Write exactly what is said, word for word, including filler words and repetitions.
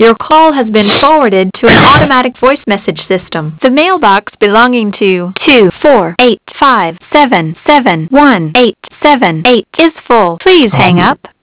Your call has been forwarded to an automatic voice message system. The mailbox belonging to two four eight five seven seven one eight seven eight is full. Please hang up.